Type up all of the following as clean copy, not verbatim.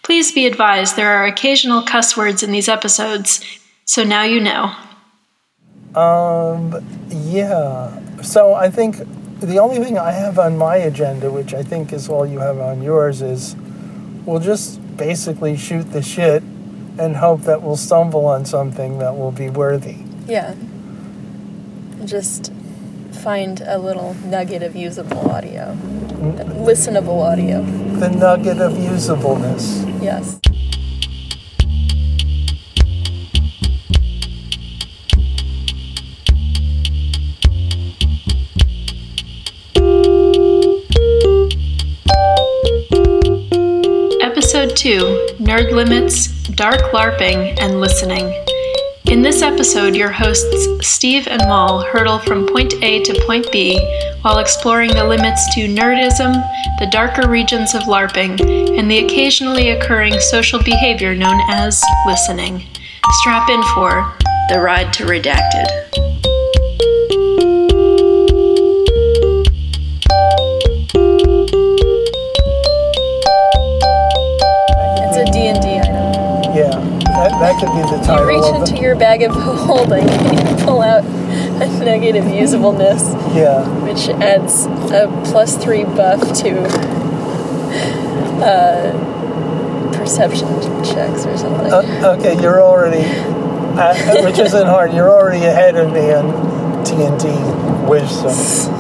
Please be advised there are occasional cuss words in these episodes, so now you know. Yeah. So I think the only thing I have on my agenda, which I think is all you have on yours, is we'll just basically shoot the shit and hope that we'll stumble on something that will be worthy. Yeah. Just find a little nugget of usable audio. Listenable audio. The nugget of usableness. Yes. Episode 2, Nerd Limits, Dark LARPing, and Listening. In this episode, your hosts Steve and Mal hurtle from point A to point B while exploring the limits to nerdism, the darker regions of LARPing, and the occasionally occurring social behavior known as listening. Strap in for the ride to Redacted. It's a D&D item. Yeah. That could be the title. You reach into your bag of holding and pull out a negative usableness. Yeah. Which adds a +3 buff to perception checks or something. Okay, you're already, which isn't hard, you're already ahead of me on T&D wisdom.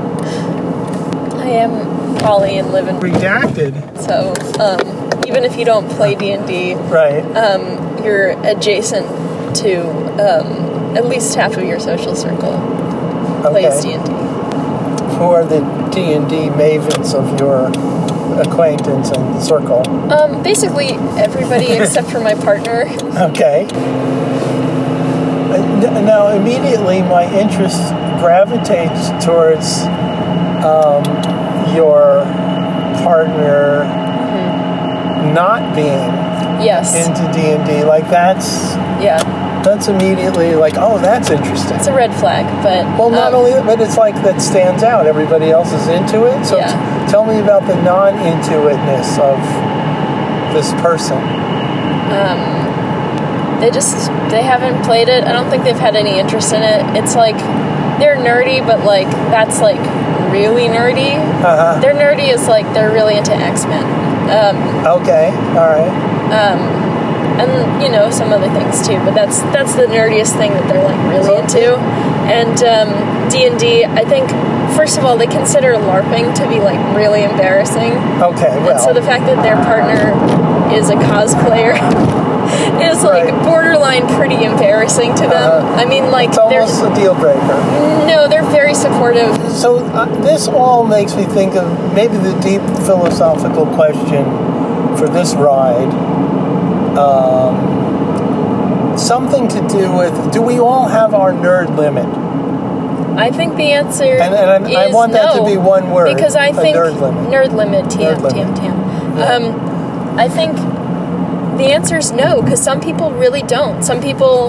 I am Polly and live in Redacted. So, even if you don't play D&D, right. You're adjacent to at least half of your social circle plays D&D. Who are the D&D mavens of your acquaintance and circle? Basically everybody except for my partner. Okay. Now, immediately my interest gravitates towards your partner not being into D&D. Like that's immediately like, oh, that's interesting. It's a red flag, but well, not only that, but it's like that stands out. Everybody else is into it. So tell me about the non-intuitiveness of this person. They haven't played it. I don't think they've had any interest in it. It's like they're nerdy, but like that's like really nerdy. Their nerdy is like they're really into X-Men. Okay, all right. And you know some other things too, but that's the nerdiest thing that they're like really into. And D&D, I think first of all they consider LARPing to be like really embarrassing. Okay, well. And so the fact that their partner is a cosplayer is like borderline pretty embarrassing to them. I mean, like it's almost a deal breaker. No, they're very supportive. So this all makes me think of maybe the deep philosophical question for this ride. Something to do with, do we all have our nerd limit? I think the answer is I want that to be one word. Because I think nerd limit. TM. I think the answer is no, because some people really don't. Some people,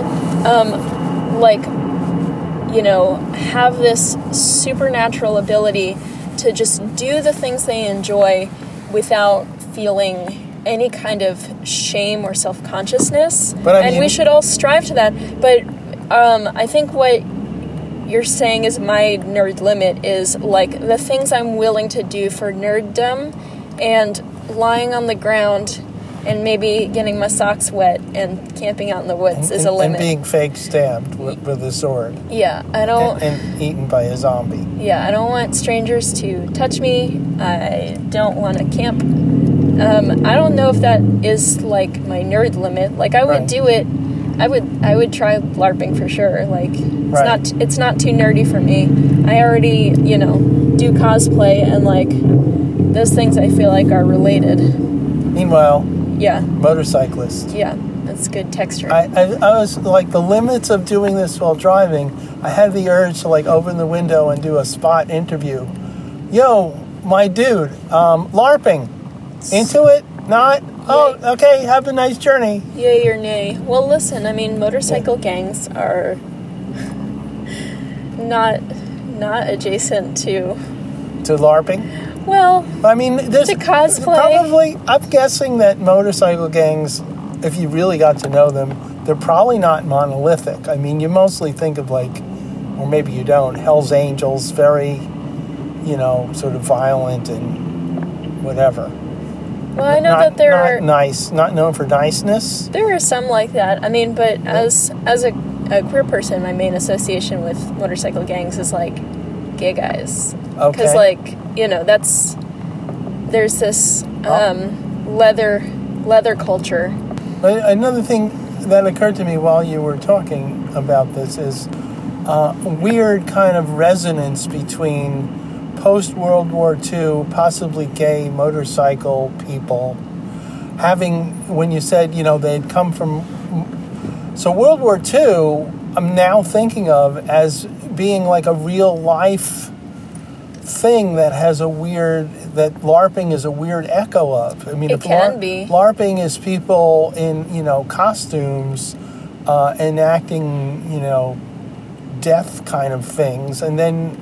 have this supernatural ability to just do the things they enjoy without feeling any kind of shame or self-consciousness. And we should all strive to that. But I think what you're saying is my nerd limit is like the things I'm willing to do for nerddom, and lying on the ground and maybe getting my socks wet and camping out in the woods is a limit. And being fake stabbed with a sword. Yeah, I don't... And eaten by a zombie. Yeah, I don't want strangers to touch me. I don't want to camp. I don't know if that is, like, my nerd limit. Like, I would do it... I would try LARPing for sure. Like, it's not too nerdy for me. I already, do cosplay, and, like, those things I feel like are related. Meanwhile... Yeah. Motorcyclist. Yeah, that's good texture. I was like, the limits of doing this while driving, I had the urge to like open the window and do a spot interview. Yo, my dude, LARPing. Into it? Not? Oh, okay, have a nice journey. Yay or nay. Well, listen, I mean, motorcycle gangs are not adjacent to LARPing? Well, I mean, there's to cosplay. probably, I'm guessing that motorcycle gangs, if you really got to know them, they're probably not monolithic. I mean, you mostly think of like, or maybe you don't, Hell's Angels, very, sort of violent and whatever. Well, I know that there are... not known for niceness. There are some like that. I mean, but as a queer person, my main association with motorcycle gangs is like gay guys. Okay. Because there's this leather culture. Another thing that occurred to me while you were talking about this is a weird kind of resonance between post-World War II, possibly gay motorcycle people, when you said, they'd come from... So World War II, I'm now thinking of as being like a real-life thing that has that LARPing is a weird echo of. I mean, it can be. LARPing is people in, costumes enacting, death kind of things. And then,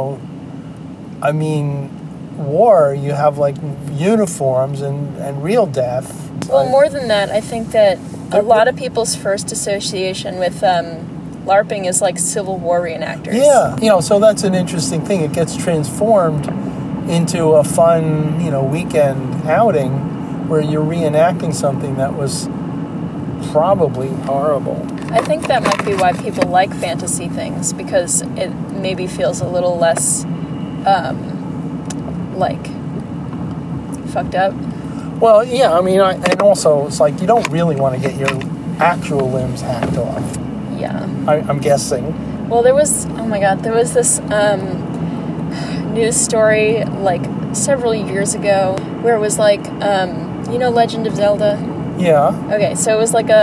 war, you have like uniforms and real death. Well, more than that, I think that a lot of people's first association with LARPing is like Civil War reenactors. Yeah, so that's an interesting thing. It gets transformed into a fun, weekend outing where you're reenacting something that was probably horrible. I think that might be why people like fantasy things, because it maybe feels a little less, fucked up. Well, yeah, I mean, and also it's like you don't really want to get your actual limbs hacked off. Yeah. I'm guessing. Well, there was this news story like several years ago where it was like, Legend of Zelda? Yeah. Okay, so it was like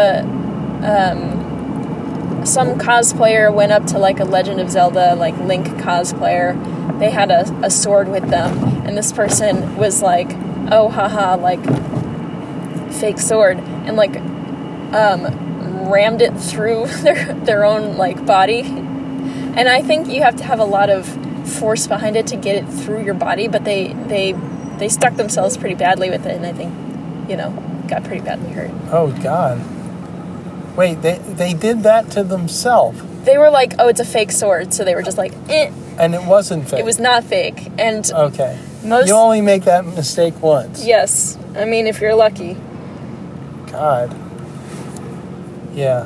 some cosplayer went up to like a Legend of Zelda, like Link cosplayer. They had a sword with them, and this person was like, oh, haha, like, fake sword, and like, rammed it through their own like body. And I think you have to have a lot of force behind it to get it through your body, but they stuck themselves pretty badly with it, and I think, got pretty badly hurt. Oh God. Wait, they did that to themselves? They were like, oh, it's a fake sword, so they were just like, eh. And it wasn't fake? It was not fake. And okay. You only make that mistake once? Yes. I mean, if you're lucky. God. Yeah.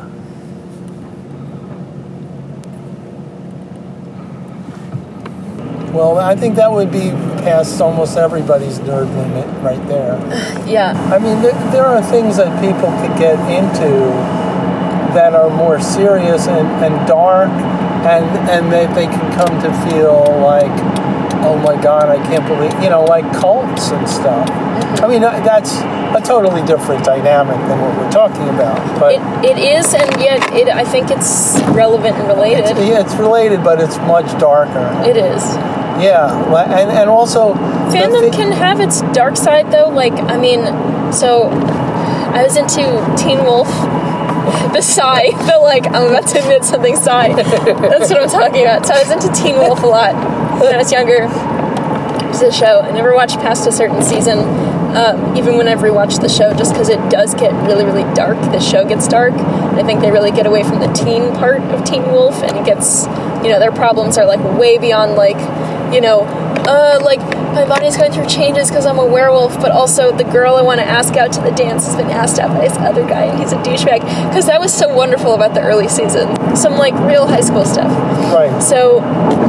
Well, I think that would be past almost everybody's nerd limit right there. Yeah. I mean, there are things that people could get into that are more serious and dark, and they can come to feel like, oh my God, I can't believe, like cults and stuff. Mm-hmm. I mean, that's a totally different dynamic than what we're talking about. But it is, and yet I think it's relevant and related. It's related, but it's much darker. It is. Yeah, and also... Fandom can have its dark side, though. Like, I mean, so I was into Teen Wolf. The sigh. But, like, I'm about to admit something sigh. That's what I'm talking about. So I was into Teen Wolf a lot when I was younger. It was a show. I never watched past a certain season, even when I've rewatched the show, just because it does get really, really dark. The show gets dark. I think they really get away from the teen part of Teen Wolf, and it gets, their problems are, like, way beyond, like, like, my body's going through changes because I'm a werewolf, but also the girl I want to ask out to the dance has been asked out by this other guy, and he's a douchebag. Because that was so wonderful about the early season. Some, like, real high school stuff. Right. So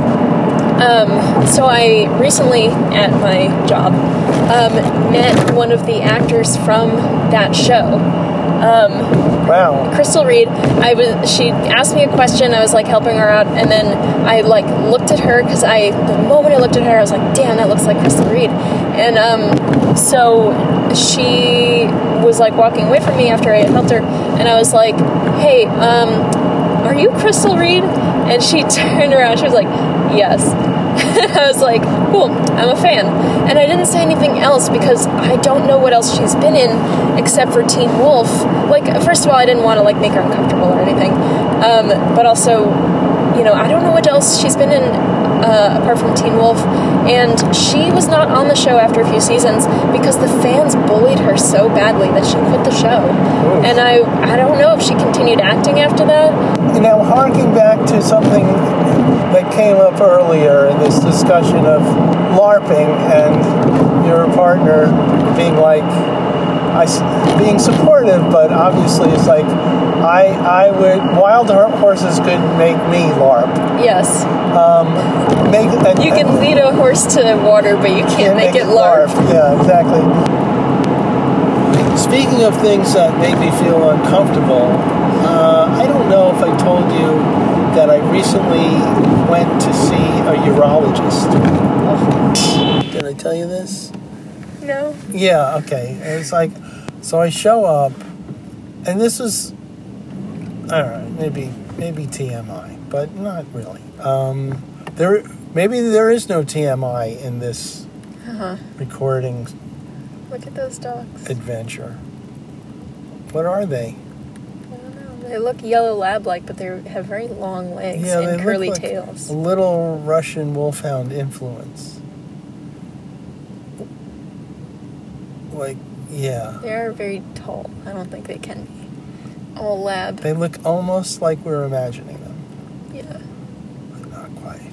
I recently, at my job, met one of the actors from that show. Wow. Crystal Reed. She asked me a question. I was like helping her out, and then I like looked at her because the moment I looked at her, I was like, "Damn, that looks like Crystal Reed." And so she was like walking away from me after I had helped her, and I was like, "Hey, are you Crystal Reed?" And she turned around. She was like, "Yes." I was like, cool, I'm a fan. And I didn't say anything else because I don't know what else she's been in except for Teen Wolf. Like, first of all, I didn't want to, like, make her uncomfortable or anything. But also, I don't know what else she's been in apart from Teen Wolf, and she was not on the show after a few seasons because the fans bullied her so badly that she quit the show. Oof. And I don't know if she continued acting after that. Now, harking back to something that came up earlier in this discussion of LARPing and your partner being like, being supportive, but obviously it's like, I would, wild horses could make me LARP. Yes. You can lead a horse to water, but you can't make it LARP. Yeah, exactly. Speaking of things that make me feel uncomfortable, I don't know if I told you that I recently went to see a urologist. Oh. Did I tell you this? No. Yeah, okay. It's like, so I show up, and this is, I don't know, maybe TMI, but not really. Maybe there is no TMI in this recording. Look at those dogs. Adventure. What are they? I don't know. They look yellow lab-like, but they have very long legs and curly tails. A little Russian wolfhound influence. Like, yeah. They are very tall. I don't think they can be all lab. They look almost like we're imagining them. Yeah. But not quite.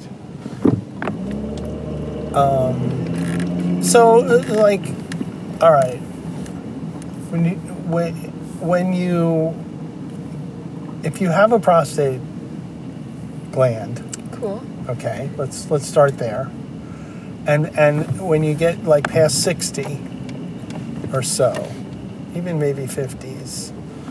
So, like, all right. If you have a prostate gland. Cool. Okay, let's start there. And when you get like past 60 or so, even maybe 50s,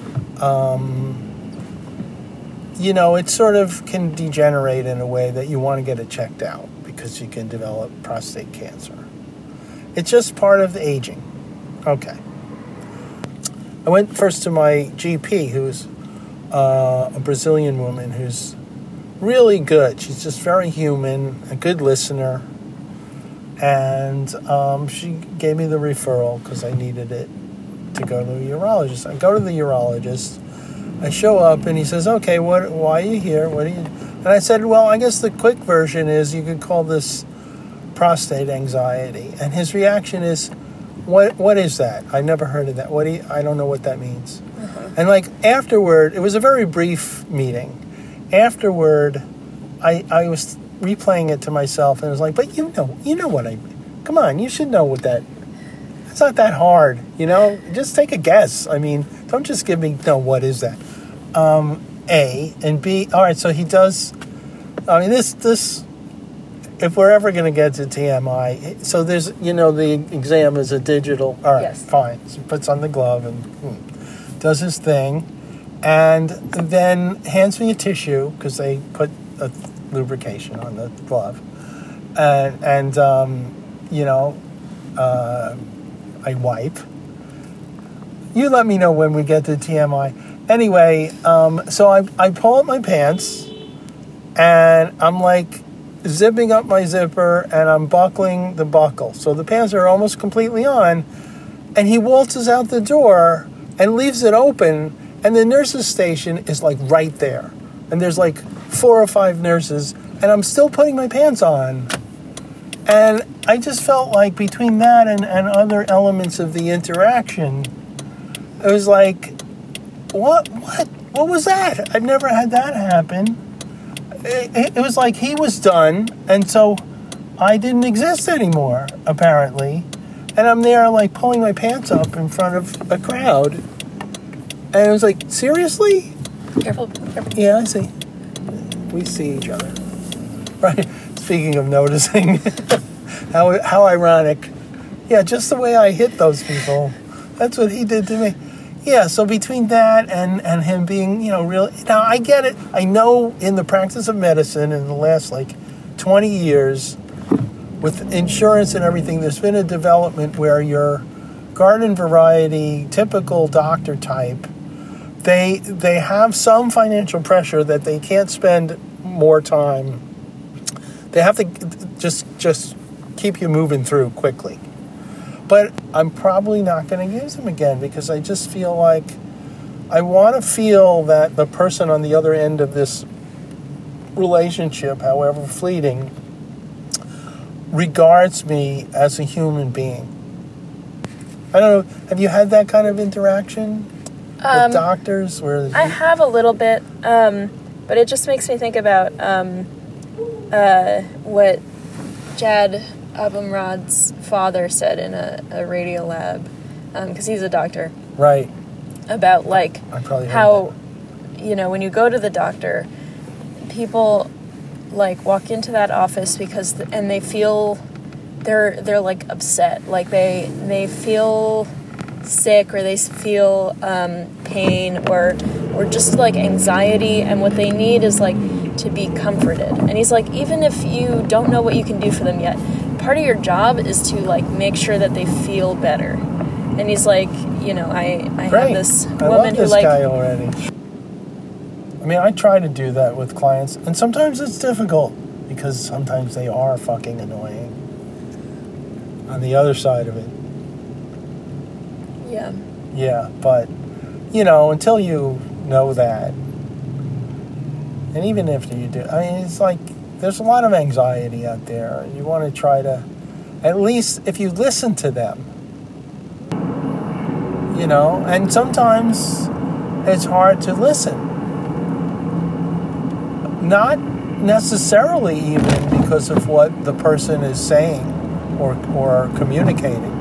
it sort of can degenerate in a way that you want to get it checked out because you can develop prostate cancer. It's just part of the aging. Okay. I went first to my GP, who's a Brazilian woman who's really good. She's just very human, a good listener. And she gave me the referral because I needed it to go to a urologist. I go to the urologist. I show up, and he says, okay, why are you here? What are you... And I said, well, I guess the quick version is you could call this prostate anxiety. And his reaction is, what is that? I never heard of that. I don't know what that means. And like afterward, it was a very brief meeting. Afterward, I was replaying it to myself, and I was like, but you know what come on, you should know what that, it's not that hard, just take a guess. I mean, don't just give me, no, what is that? A, and B, all right, so he does, I mean, this, if we're ever going to get to TMI, so there's, the exam is a digital, all right, yes. Fine, so he puts on the glove and does his thing, and then hands me a tissue, because they put a lubrication on the glove, and I wipe. You let me know when we get to TMI. Anyway, so I pull up my pants, and I'm like zipping up my zipper, and I'm buckling the buckle. So the pants are almost completely on, and he waltzes out the door and leaves it open, and the nurse's station is like right there. And there's like 4 or 5 nurses, and I'm still putting my pants on. And I just felt like between that and other elements of the interaction, it was like, what was that? I've never had that happen. It was like he was done, and so I didn't exist anymore, apparently. And I'm there like pulling my pants up in front of a crowd. And it was like, seriously? Careful. Yeah, I see. We see each other. Right. Speaking of noticing, how ironic. Yeah, just the way I hit those people. That's what he did to me. Yeah, so between that and him being, real... Now, I get it. I know in the practice of medicine in the last, 20 years, with insurance and everything, there's been a development where your garden variety, typical doctor type, they have some financial pressure that they can't spend more time. They have to just keep you moving through quickly. But I'm probably not going to use them again because I just feel like I want to feel that the person on the other end of this relationship, however fleeting, regards me as a human being. I don't know. Have you had that kind of interaction with doctors? Where I have a little bit, but it just makes me think about what Jad Abumrad's father said in a radio lab, because he's a doctor. Right. About like I probably heard how, when you go to the doctor, people like walk into that office because and they feel they're like upset, like they feel sick, or they feel pain or just like anxiety, and what they need is like to be comforted. And he's like, even if you don't know what you can do for them yet, part of your job is to like make sure that they feel better. And he's like, I have this woman I love who this like guy already. I mean, I try to do that with clients, and sometimes it's difficult because sometimes they are fucking annoying. On the other side of it. Yeah. Yeah, but, until you know that, and even if you do, I mean, it's like, there's a lot of anxiety out there. You want to try to, at least if you listen to them, and sometimes it's hard to listen. Not necessarily even because of what the person is saying or communicating.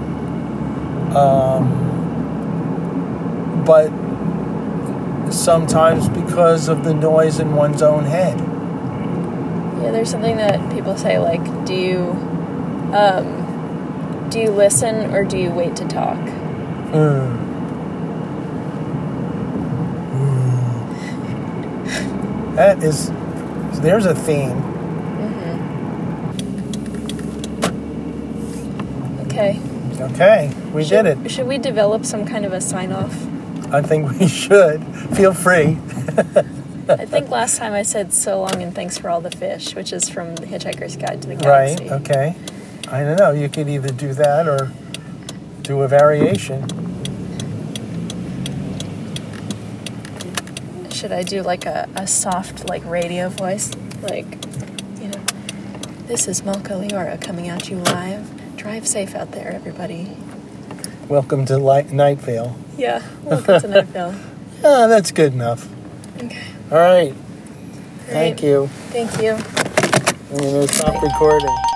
But sometimes because of the noise in one's own head. Yeah, there's something that people say, like, do you listen or do you wait to talk? There's a theme. Mm-hmm. Okay, we did it. Should we develop some kind of a sign-off? I think we should. Feel free. I think last time I said so long and thanks for all the fish, which is from The Hitchhiker's Guide to the Galaxy. Right, okay. I don't know. You could either do that or do a variation. Should I do like a soft like radio voice? Like, this is Malka Leora coming at you live. Drive safe out there, everybody. Welcome to Night Vale. Yeah, welcome to Night Vale. Yeah, that's good enough. Okay. All right. Thank you. Thank you. I'm going to stop recording.